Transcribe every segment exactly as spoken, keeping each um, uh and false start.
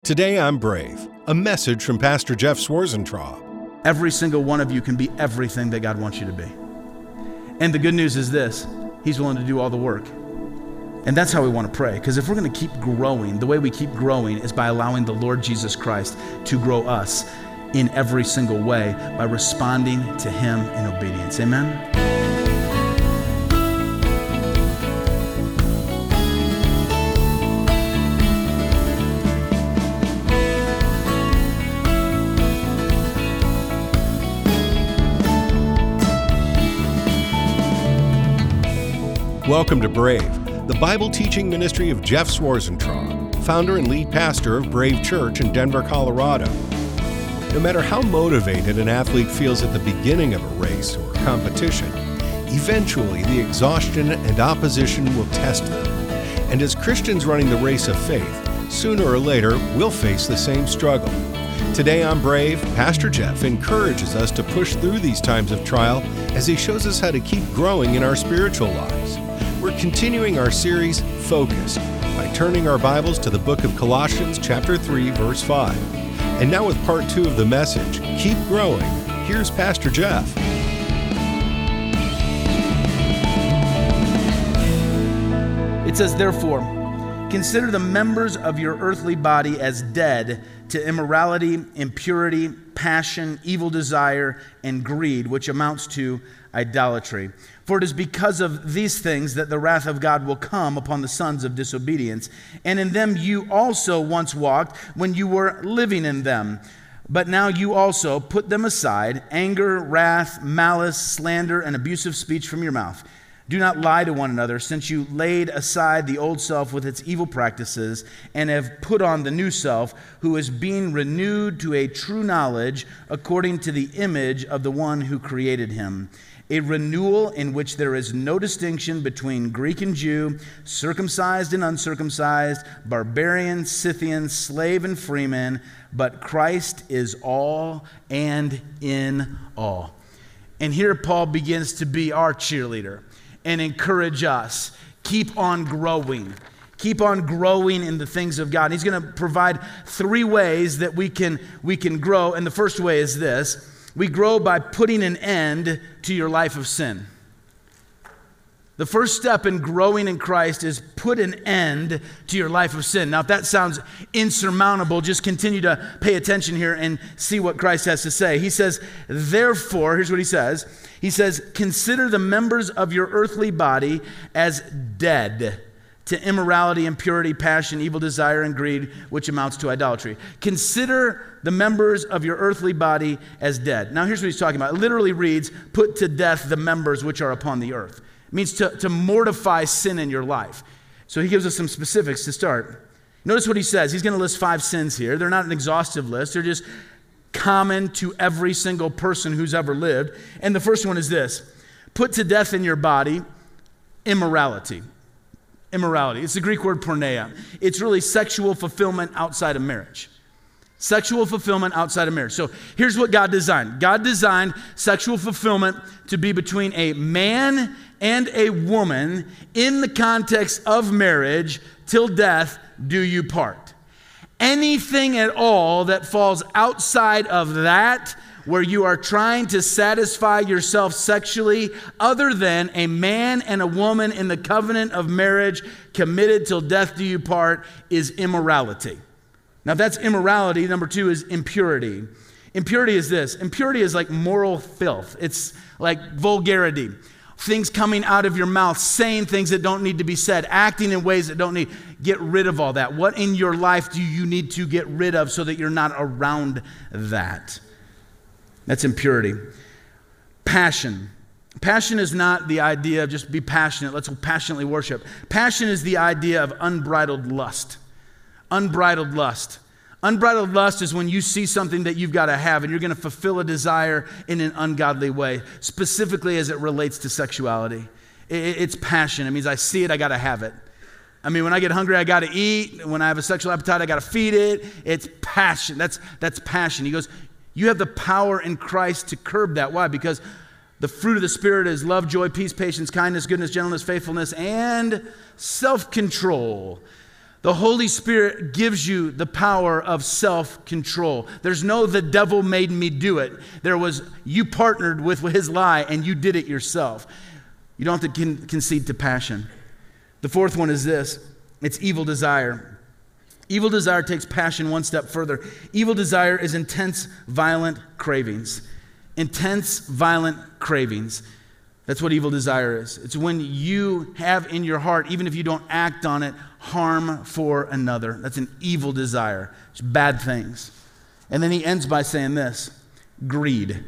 Today I'm Brave, a message from Pastor Jeff Schwarzentraub. Every single one of you can be everything that God wants you to be. And the good news is this, He's willing to do all the work. And that's how we want to pray, because if we're going to keep growing, the way we keep growing is by allowing the Lord Jesus Christ to grow us in every single way by responding to Him in obedience. Amen? Welcome to Brave, the Bible teaching ministry of Jeff Schwarzentraub, founder and lead pastor of Brave Church in Denver, Colorado. No matter how motivated an athlete feels at the beginning of a race or competition, eventually the exhaustion and opposition will test them. And as Christians running the race of faith, sooner or later we'll face the same struggle. Today on Brave, Pastor Jeff encourages us to push through these times of trial as he shows us how to keep growing in our spiritual lives. We're continuing our series, Focused, by turning our Bibles to the book of Colossians chapter three, verse five. And now with part two of the message, Keep Growing, here's Pastor Jeff. It says, therefore, consider the members of your earthly body as dead to immorality, impurity, passion, evil desire, and greed, which amounts to idolatry. For it is because of these things that the wrath of God will come upon the sons of disobedience. And in them you also once walked when you were living in them. But now you also put them aside, anger, wrath, malice, slander, and abusive speech from your mouth. Do not lie to one another, since you laid aside the old self with its evil practices and have put on the new self, who is being renewed to a true knowledge according to the image of the one who created him. A renewal in which there is no distinction between Greek and Jew, circumcised and uncircumcised, barbarian, Scythian, slave and freeman, but Christ is all and in all. And here Paul begins to be our cheerleader and encourage us. Keep on growing. Keep on growing in the things of God. And he's going to provide three ways that we can, we can grow. And the first way is this. We grow by putting an end to your life of sin. The first step in growing in Christ is put an end to your life of sin. Now, if that sounds insurmountable, just continue to pay attention here and see what Christ has to say. He says, therefore, here's what he says. He says, consider the members of your earthly body as dead to immorality, impurity, passion, evil desire, and greed, which amounts to idolatry. Consider the members of your earthly body as dead. Now, here's what he's talking about. It literally reads, put to death the members which are upon the earth. It means to, to mortify sin in your life. So he gives us some specifics to start. Notice what he says. He's going to list five sins here. They're not an exhaustive list. They're just common to every single person who's ever lived. And the first one is this. Put to death in your body immorality. Immorality. It's the Greek word porneia. It's really sexual fulfillment outside of marriage. Sexual fulfillment outside of marriage. So here's what God designed. God designed sexual fulfillment to be between a man and a woman in the context of marriage till death do you part. Anything at all that falls outside of that, where you are trying to satisfy yourself sexually other than a man and a woman in the covenant of marriage committed till death do you part, is immorality. Now, if that's immorality, number two is impurity. Impurity is this. Impurity is like moral filth. It's like vulgarity. Things coming out of your mouth, saying things that don't need to be said, acting in ways that don't need. Get rid of all that. What in your life do you need to get rid of so that you're not around that? That's impurity. Passion. Passion is not the idea of just be passionate. Let's passionately worship. Passion is the idea of unbridled lust. Unbridled lust. Unbridled lust is when you see something that you've got to have and you're going to fulfill a desire in an ungodly way, specifically as it relates to sexuality. It's passion. It means I see it, I got to have it. I mean, when I get hungry, I got to eat. When I have a sexual appetite, I got to feed it. It's passion. That's, that's passion. He goes, you have the power in Christ to curb that. Why? Because the fruit of the Spirit is love, joy, peace, patience, kindness, goodness, gentleness, faithfulness, and self-control. The Holy Spirit gives you the power of self-control. There's no the devil made me do it. There was you partnered with his lie and you did it yourself. You don't have to con- concede to passion. The fourth one is this. It's evil desire. Evil desire takes passion one step further. Evil desire is intense, violent cravings. Intense, violent cravings. That's what evil desire is. It's when you have in your heart, even if you don't act on it, harm for another. That's an evil desire. It's bad things. And then he ends by saying this, greed.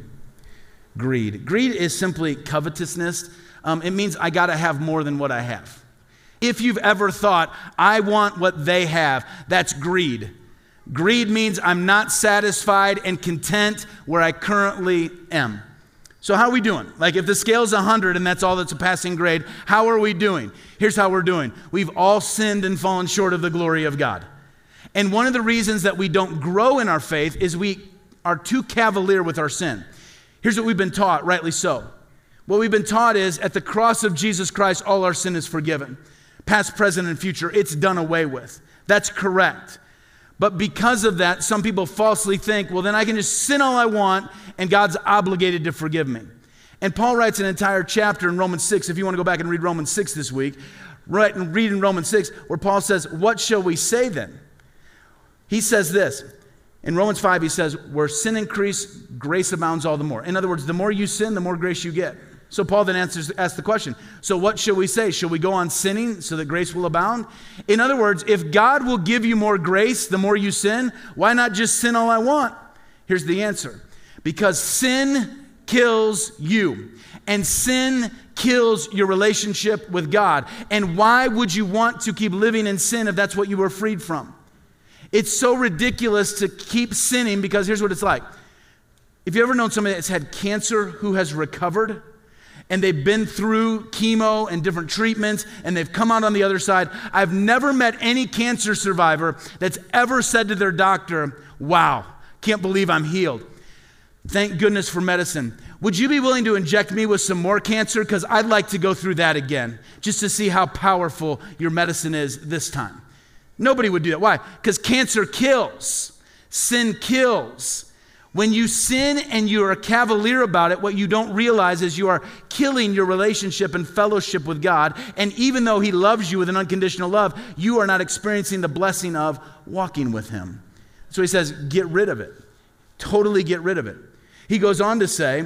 Greed. Greed is simply covetousness. Um, it means I got to have more than what I have. If you've ever thought, I want what they have, that's greed. Greed means I'm not satisfied and content where I currently am. So how are we doing? Like if the scale's one hundred and that's all that's a passing grade, how are we doing? Here's how we're doing. We've all sinned and fallen short of the glory of God. And one of the reasons that we don't grow in our faith is we are too cavalier with our sin. Here's what we've been taught, rightly so. What we've been taught is at the cross of Jesus Christ, all our sin is forgiven. Past, present, and future, it's done away with. That's correct. But because of that, some people falsely think, well, then I can just sin all I want and God's obligated to forgive me. And Paul writes an entire chapter in Romans six, if you want to go back and read Romans six this week, right, and read in Romans six, where Paul says, what shall we say then? He says this. In Romans five, he says, where sin increases, grace abounds all the more. In other words, the more you sin, the more grace you get. So Paul then answers, asks the question, so what shall we say? Shall we go on sinning so that grace will abound? In other words, if God will give you more grace the more you sin, why not just sin all I want? Here's the answer. Because sin kills you, and sin kills your relationship with God. And why would you want to keep living in sin if that's what you were freed from? It's so ridiculous to keep sinning because here's what it's like. If you ever known somebody that's had cancer who has recovered, and they've been through chemo and different treatments, and they've come out on the other side. I've never met any cancer survivor that's ever said to their doctor, wow, can't believe I'm healed. Thank goodness for medicine. Would you be willing to inject me with some more cancer? Because I'd like to go through that again, just to see how powerful your medicine is this time. Nobody would do that. Why? Because cancer kills. Sin kills. When you sin and you are cavalier about it, what you don't realize is you are killing your relationship and fellowship with God. And even though he loves you with an unconditional love, you are not experiencing the blessing of walking with him. So he says, get rid of it. Totally get rid of it. He goes on to say,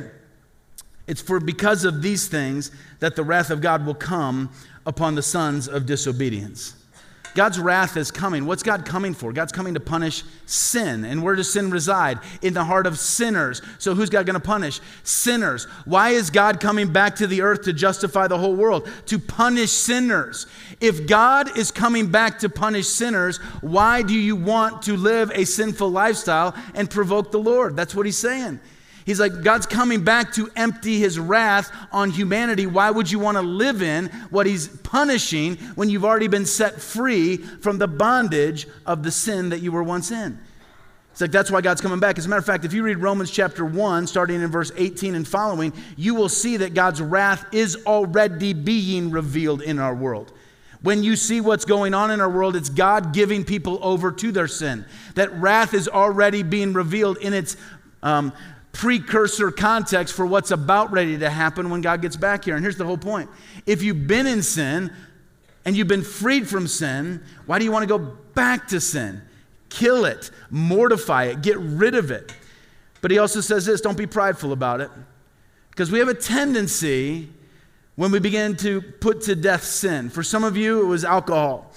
it's for because of these things that the wrath of God will come upon the sons of disobedience. God's wrath is coming. What's God coming for? God's coming to punish sin. And where does sin reside? In the heart of sinners. So who's God going to punish? Sinners. Why is God coming back to the earth to justify the whole world? To punish sinners. If God is coming back to punish sinners, why do you want to live a sinful lifestyle and provoke the Lord? That's what he's saying. He's like, God's coming back to empty his wrath on humanity. Why would you want to live in what he's punishing when you've already been set free from the bondage of the sin that you were once in? It's like, that's why God's coming back. As a matter of fact, if you read Romans chapter one, starting in verse eighteen and following, you will see that God's wrath is already being revealed in our world. When you see what's going on in our world, it's God giving people over to their sin. That wrath is already being revealed in its um, precursor context for what's about ready to happen when God gets back here. And here's the whole point. If you've been in sin and you've been freed from sin, why do you want to go back to sin? Kill it, mortify it, get rid of it. But he also says this, don't be prideful about it. Because we have a tendency when we begin to put to death sin. For some of you, it was alcohol,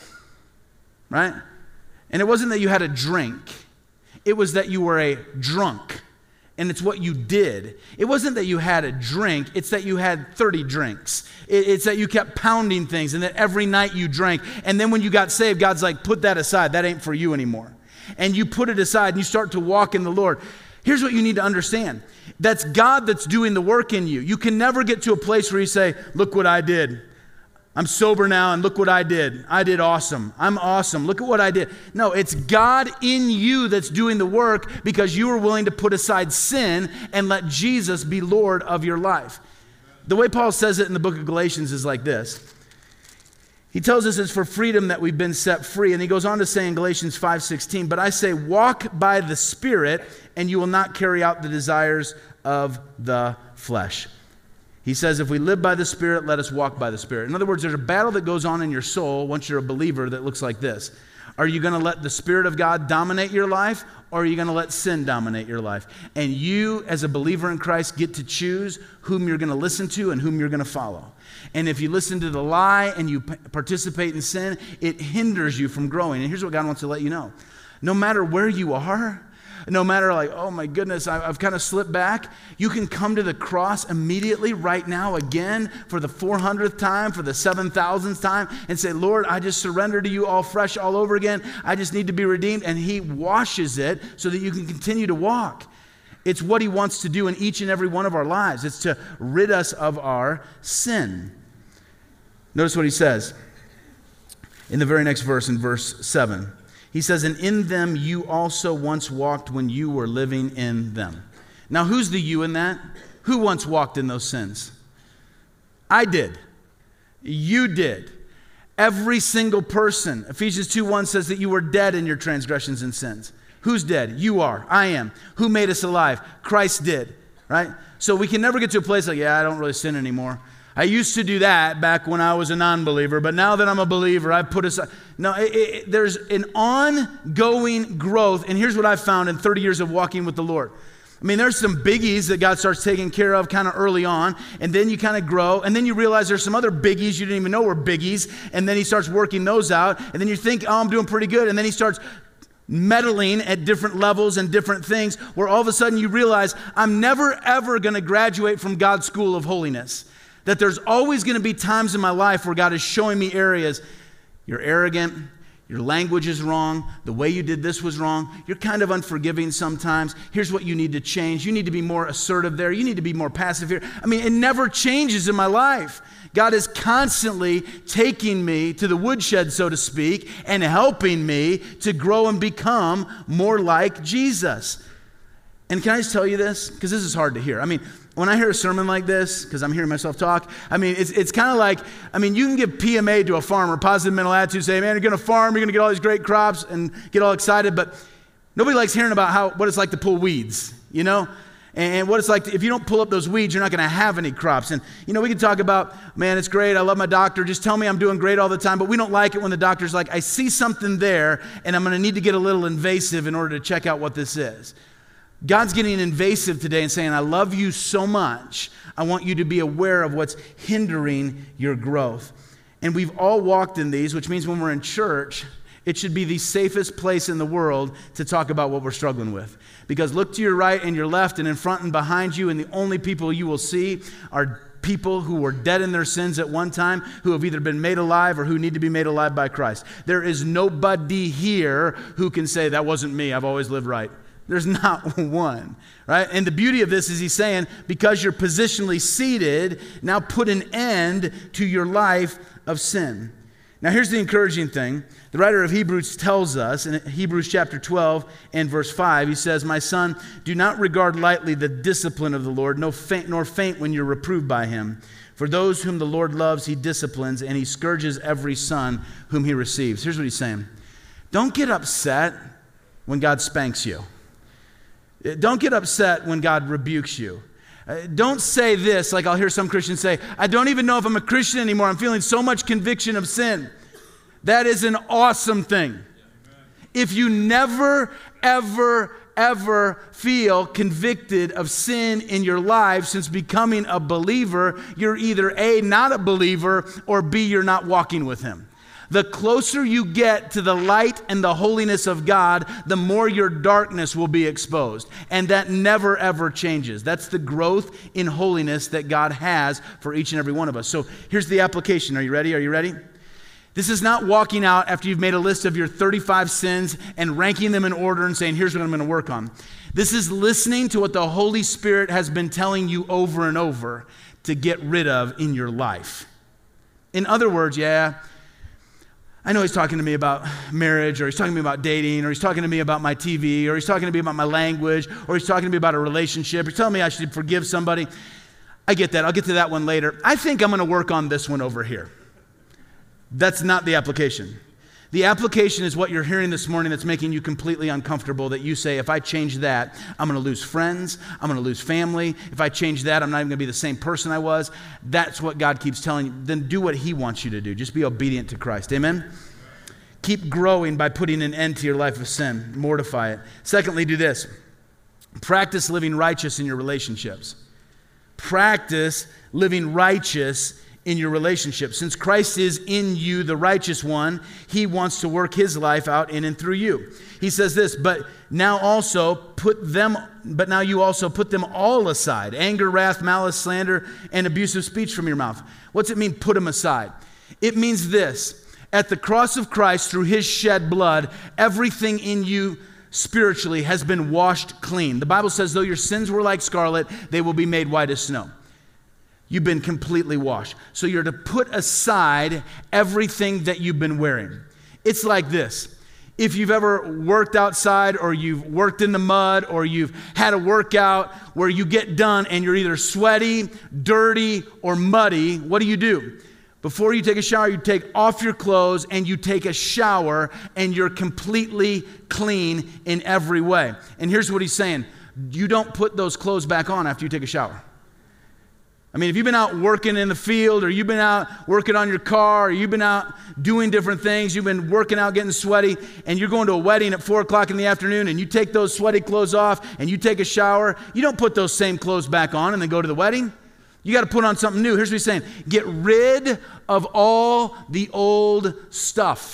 right? And it wasn't that you had a drink. It was that you were a drunk. And it's what you did. It wasn't that you had a drink. It's that you had thirty drinks. It's that you kept pounding things and that every night you drank. And then when you got saved, God's like, put that aside. That ain't for you anymore. And you put it aside and you start to walk in the Lord. Here's what you need to understand. That's God that's doing the work in you. You can never get to a place where you say, look what I did. I'm sober now and look what I did. I did awesome. I'm awesome. Look at what I did. No, it's God in you that's doing the work because you are willing to put aside sin and let Jesus be Lord of your life. The way Paul says it in the book of Galatians is like this. He tells us it's for freedom that we've been set free. And he goes on to say in Galatians five sixteen, but I say, walk by the Spirit, and you will not carry out the desires of the flesh. He says, if we live by the Spirit, let us walk by the Spirit. In other words, there's a battle that goes on in your soul once you're a believer that looks like this. Are you going to let the Spirit of God dominate your life, or are you going to let sin dominate your life? And you, as a believer in Christ, get to choose whom you're going to listen to and whom you're going to follow. And if you listen to the lie and you p- participate in sin, it hinders you from growing. And here's what God wants to let you know. No matter where you are, no matter like, oh my goodness, I, I've kind of slipped back, you can come to the cross immediately right now again for the four hundredth time, for the seven thousandth time, and say, Lord, I just surrender to you all fresh, all over again. I just need to be redeemed. And he washes it so that you can continue to walk. It's what he wants to do in each and every one of our lives. It's to rid us of our sin. Notice what he says in the very next verse, in verse seven. He says, and in them you also once walked when you were living in them. Now, who's the you in that? Who once walked in those sins? I did. You did. Every single person. Ephesians two one says that you were dead in your transgressions and sins. Who's dead? You are. I am. Who made us alive? Christ did, right? So we can never get to a place like, yeah, I don't really sin anymore. I used to do that back when I was a non-believer, but now that I'm a believer, I put aside. No, it, it, there's an ongoing growth, and here's what I've found in thirty years of walking with the Lord. I mean, there's some biggies that God starts taking care of kind of early on, and then you kind of grow, and then you realize there's some other biggies you didn't even know were biggies, and then he starts working those out, and then you think, oh, I'm doing pretty good, and then he starts meddling at different levels and different things, where all of a sudden you realize, I'm never, ever going to graduate from God's school of holiness. That there's always going to be times in my life where God is showing me areas. You're arrogant. Your language is wrong. The way you did this was wrong. You're kind of unforgiving sometimes. Here's what you need to change. You need to be more assertive there. You need to be more passive here. I mean, it never changes in my life. God is constantly taking me to the woodshed, so to speak, and helping me to grow and become more like Jesus. And can I just tell you this? Because this is hard to hear. I mean, when I hear a sermon like this, because I'm hearing myself talk, I mean, it's it's kind of like, I mean, you can give P M A to a farmer, positive mental attitude, say, man, you're going to farm, you're going to get all these great crops and get all excited, but nobody likes hearing about how what it's like to pull weeds, you know? And what it's like, to, if you don't pull up those weeds, you're not going to have any crops. And, you know, we can talk about, man, it's great, I love my doctor, just tell me I'm doing great all the time, but we don't like it when the doctor's like, I see something there, and I'm going to need to get a little invasive in order to check out what this is. God's getting invasive today and saying, I love you so much. I want you to be aware of what's hindering your growth. And we've all walked in these, which means when we're in church, it should be the safest place in the world to talk about what we're struggling with. Because look to your right and your left and in front and behind you, and the only people you will see are people who were dead in their sins at one time, who have either been made alive or who need to be made alive by Christ. There is nobody here who can say, that wasn't me, I've always lived right. There's not one, right? And the beauty of this is he's saying, because you're positionally seated, now put an end to your life of sin. Now here's the encouraging thing. The writer of Hebrews tells us in Hebrews chapter twelve and verse five, he says, my son, do not regard lightly the discipline of the Lord, nor faint, nor faint when you're reproved by him. For those whom the Lord loves, he disciplines, and he scourges every son whom he receives. Here's what he's saying. Don't get upset when God spanks you. Don't get upset when God rebukes you. Uh, don't say this, like I'll hear some Christians say, I don't even know if I'm a Christian anymore. I'm feeling so much conviction of sin. That is an awesome thing. If you never, ever, ever feel convicted of sin in your life since becoming a believer, you're either A, not a believer, or B, you're not walking with him. The closer you get to the light and the holiness of God, the more your darkness will be exposed. And that never, ever changes. That's the growth in holiness that God has for each and every one of us. So here's the application. Are you ready? Are you ready? This is not walking out after you've made a list of your thirty-five sins and ranking them in order and saying, here's what I'm going to work on. This is listening to what the Holy Spirit has been telling you over and over to get rid of in your life. In other words, yeah, I know he's talking to me about marriage, or he's talking to me about dating, or he's talking to me about my T V, or he's talking to me about my language, or he's talking to me about a relationship. He's telling me I should forgive somebody. I get that. I'll get to that one later. I think I'm going to work on this one over here. That's not the application. The application is what you're hearing this morning that's making you completely uncomfortable, that you say, if I change that, I'm going to lose friends, I'm going to lose family. If I change that, I'm not even going to be the same person I was. That's what God keeps telling you. Then do what he wants you to do. Just be obedient to Christ. Amen? Keep growing by putting an end to your life of sin. Mortify it. Secondly, do this. Practice living righteous in your relationships. Practice living righteous in your relationship. Since Christ is in you, the righteous one, he wants to work his life out in and through you. He says this, but now also put them, but now you also put them all aside. Anger, wrath, malice, slander, and abusive speech from your mouth. What's it mean, put them aside? It means this. At the cross of Christ, through his shed blood, everything in you spiritually has been washed clean. The Bible says, though your sins were like scarlet, they will be made white as snow. You've been completely washed. So you're to put aside everything that you've been wearing. It's like this. If you've ever worked outside or you've worked in the mud or you've had a workout where you get done and you're either sweaty, dirty, or muddy, what do you do? Before you take a shower, you take off your clothes and you take a shower and you're completely clean in every way. And here's what he's saying. You don't put those clothes back on after you take a shower. I mean, if you've been out working in the field or you've been out working on your car or you've been out doing different things, you've been working out getting sweaty, and you're going to a wedding at four o'clock in the afternoon and you take those sweaty clothes off and you take a shower, you don't put those same clothes back on and then go to the wedding. You got to put on something new. Here's what he's saying. Get rid of all the old stuff.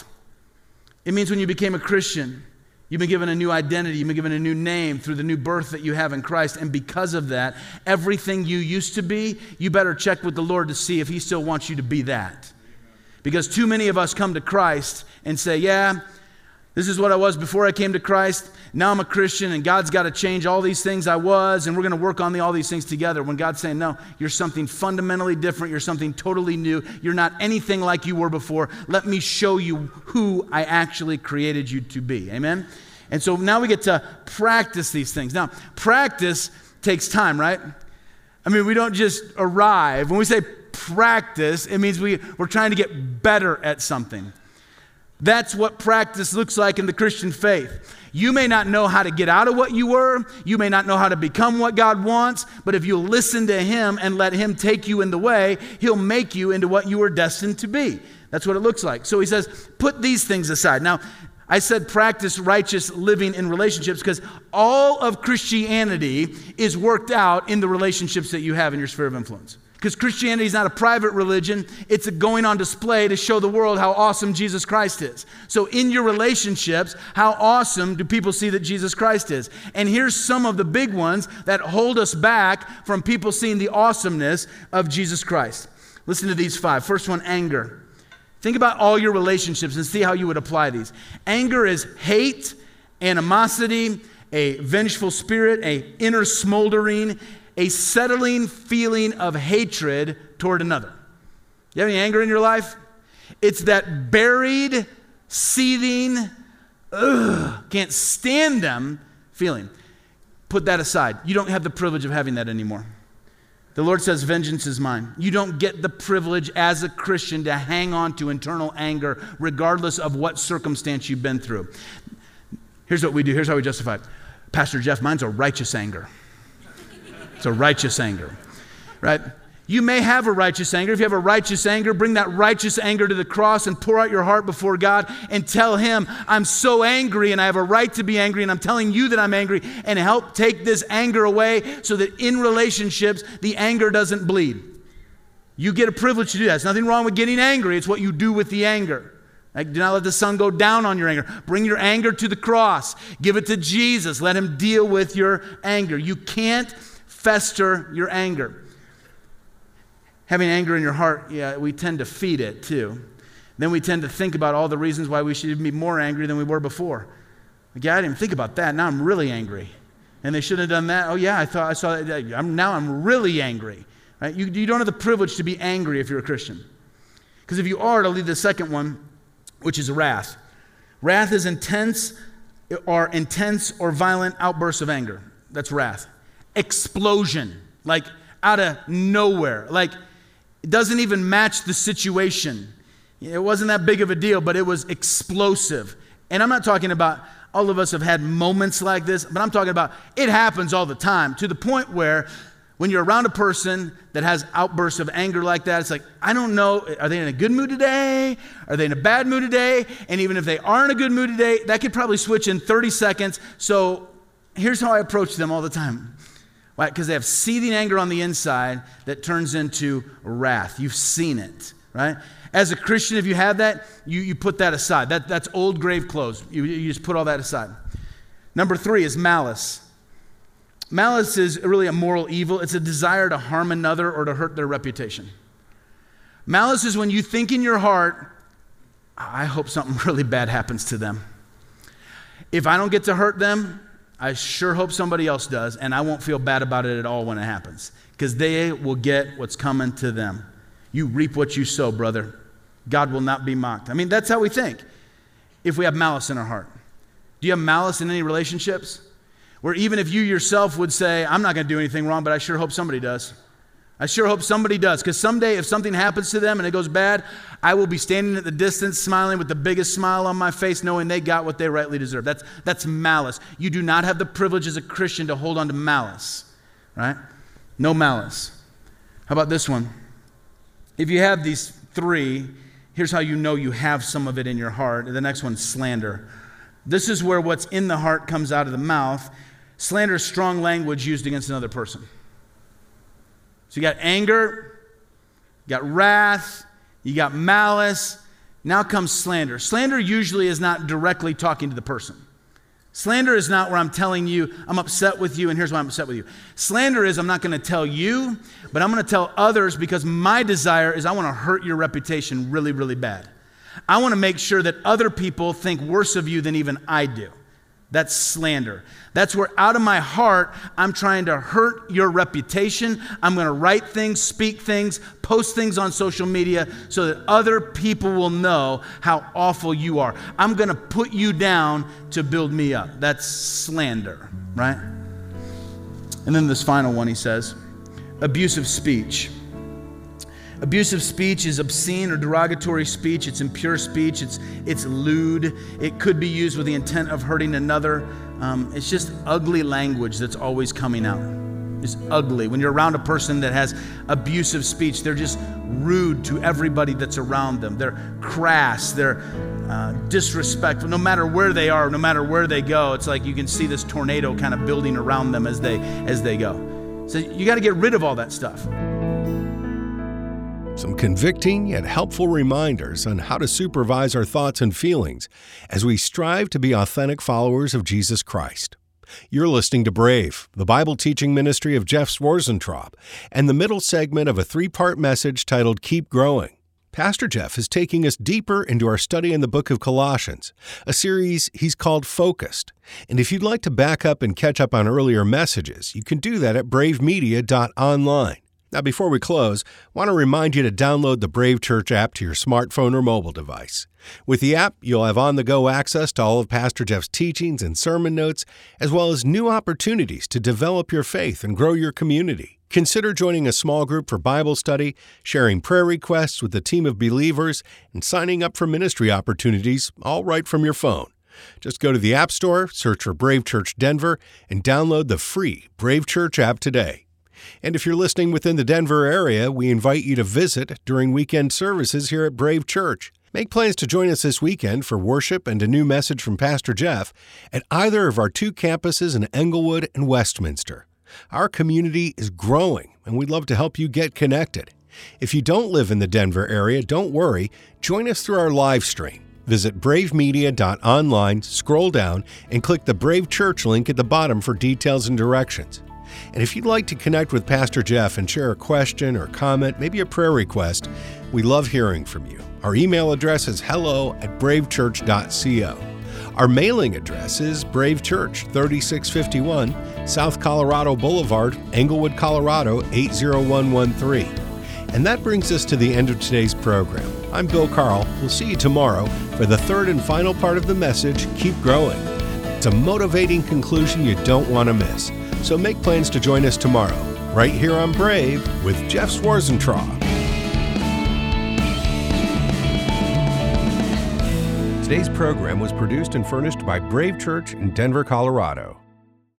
It means when you became a Christian, you've been given a new identity. You've been given a new name through the new birth that you have in Christ. And because of that, everything you used to be, you better check with the Lord to see if he still wants you to be that. Because too many of us come to Christ and say, yeah, this is what I was before I came to Christ. Now I'm a Christian and God's got to change all these things I was, and we're going to work on the, all these things together. When God's saying, no, you're something fundamentally different. You're something totally new. You're not anything like you were before. Let me show you who I actually created you to be. Amen? And so now we get to practice these things. Now, practice takes time, right? I mean, we don't just arrive. When we say practice, it means we, we're trying to get better at something. That's what practice looks like in the Christian faith. You may not know how to get out of what you were. You may not know how to become what God wants. But if you listen to him and let him take you in the way, he'll make you into what you were destined to be. That's what it looks like. So he says, put these things aside. Now, I said practice righteous living in relationships because all of Christianity is worked out in the relationships that you have in your sphere of influence. Because Christianity is not a private religion. It's a going on display to show the world how awesome Jesus Christ is. So in your relationships, how awesome do people see that Jesus Christ is? And here's some of the big ones that hold us back from people seeing the awesomeness of Jesus Christ. Listen to these five. First one, anger. Think about all your relationships and see how you would apply these. Anger is hate, animosity, a vengeful spirit, a inner smoldering, a settling feeling of hatred toward another. You have any anger in your life? It's that buried, seething, ugh, can't stand them feeling. Put that aside. You don't have the privilege of having that anymore. The Lord says, vengeance is mine. You don't get the privilege as a Christian to hang on to internal anger regardless of what circumstance you've been through. Here's what we do. Here's how we justify it. Pastor Jeff, mine's a righteous anger. It's a righteous anger, right? You may have a righteous anger. If you have a righteous anger, bring that righteous anger to the cross and pour out your heart before God and tell him, I'm so angry and I have a right to be angry and I'm telling you that I'm angry, and help take this anger away so that in relationships, the anger doesn't bleed. You get a privilege to do that. There's nothing wrong with getting angry. It's what you do with the anger. Like, do not let the sun go down on your anger. Bring your anger to the cross. Give it to Jesus. Let him deal with your anger. You can't fester your anger. Having anger in your heart, yeah, we tend to feed it too. Then we tend to think about all the reasons why we should be more angry than we were before. Like, yeah, I didn't even think about that. Now I'm really angry. And they shouldn't have done that. Oh yeah, I thought I saw that. I'm, now I'm really angry. Right? You, you don't have the privilege to be angry if you're a Christian. Because if you are, it'll lead to the second one, which is wrath. Wrath is intense or intense or violent outbursts of anger. That's wrath. Explosion, like out of nowhere. Like it doesn't even match the situation. It wasn't that big of a deal, but it was explosive. And I'm not talking about all of us have had moments like this, but I'm talking about it happens all the time, to the point where when you're around a person that has outbursts of anger like that, it's like, I don't know, are they in a good mood today? Are they in a bad mood today? And even if they are in a good mood today, that could probably switch in thirty seconds. So here's how I approach them all the time. Why? Because they have seething anger on the inside that turns into wrath. You've seen it, right? As a Christian, if you have that, you, you put that aside. That, that's old grave clothes. You, you just put all that aside. Number three is malice. Malice is really a moral evil. It's a desire to harm another or to hurt their reputation. Malice is when you think in your heart, I hope something really bad happens to them. If I don't get to hurt them, I sure hope somebody else does, and I won't feel bad about it at all when it happens, because they will get what's coming to them. You reap what you sow, brother. God will not be mocked. I mean, that's how we think if we have malice in our heart. Do you have malice in any relationships? Where even if you yourself would say, I'm not going to do anything wrong, but I sure hope somebody does. I sure hope somebody does, because someday if something happens to them and it goes bad, I will be standing at the distance smiling with the biggest smile on my face knowing they got what they rightly deserve. That's, that's malice. You do not have the privilege as a Christian to hold on to malice, right? No malice. How about this one? If you have these three, here's how you know you have some of it in your heart. The next one, slander. This is where what's in the heart comes out of the mouth. Slander is strong language used against another person. So you got anger, you got wrath, you got malice. Now comes slander. Slander usually is not directly talking to the person. Slander is not where I'm telling you, I'm upset with you, and here's why I'm upset with you. Slander is, I'm not going to tell you, but I'm going to tell others because my desire is I want to hurt your reputation really, really bad. I want to make sure that other people think worse of you than even I do. That's slander. That's where out of my heart, I'm trying to hurt your reputation. I'm going to write things, speak things, post things on social media so that other people will know how awful you are. I'm going to put you down to build me up. That's slander, right? And then this final one, he says, abusive speech. Abusive speech is obscene or derogatory speech. It's impure speech. It's it's lewd. It could be used with the intent of hurting another. Um, it's just ugly language that's always coming out. It's ugly. When you're around a person that has abusive speech, they're just rude to everybody that's around them. They're crass. They're uh, disrespectful. No matter where they are, no matter where they go, it's like you can see this tornado kind of building around them as they as they go. So you got to get rid of all that stuff. Some convicting yet helpful reminders on how to supervise our thoughts and feelings as we strive to be authentic followers of Jesus Christ. You're listening to Brave, the Bible teaching ministry of Jeff Zwarzentrop, and the middle segment of a three-part message titled Keep Growing. Pastor Jeff is taking us deeper into our study in the book of Colossians, a series he's called Focused. And if you'd like to back up and catch up on earlier messages, you can do that at brave media dot online. Now, before we close, I want to remind you to download the Brave Church app to your smartphone or mobile device. With the app, you'll have on-the-go access to all of Pastor Jeff's teachings and sermon notes, as well as new opportunities to develop your faith and grow your community. Consider joining a small group for Bible study, sharing prayer requests with a team of believers, and signing up for ministry opportunities, all right from your phone. Just go to the App Store, search for Brave Church Denver, and download the free Brave Church app today. And if you're listening within the Denver area, we invite you to visit during weekend services here at Brave Church. Make plans to join us this weekend for worship and a new message from Pastor Jeff at either of our two campuses in Englewood and Westminster. Our community is growing, and we'd love to help you get connected. If you don't live in the Denver area, don't worry. Join us through our live stream. Visit brave media dot online, scroll down, and click the Brave Church link at the bottom for details and directions. And if you'd like to connect with Pastor Jeff and share a question or comment, maybe a prayer request, we love hearing from you. Our email address is hello at brave church dot co. Our mailing address is Brave Church, thirty-six fifty-one South Colorado Boulevard, Englewood, Colorado, eight zero one one three. And that brings us to the end of today's program. I'm Bill Carl. We'll see you tomorrow for the third and final part of the message, Keep Growing. It's a motivating conclusion you don't want to miss. So make plans to join us tomorrow, right here on Brave with Jeff Zwarzentrop. Today's program was produced and furnished by Brave Church in Denver, Colorado.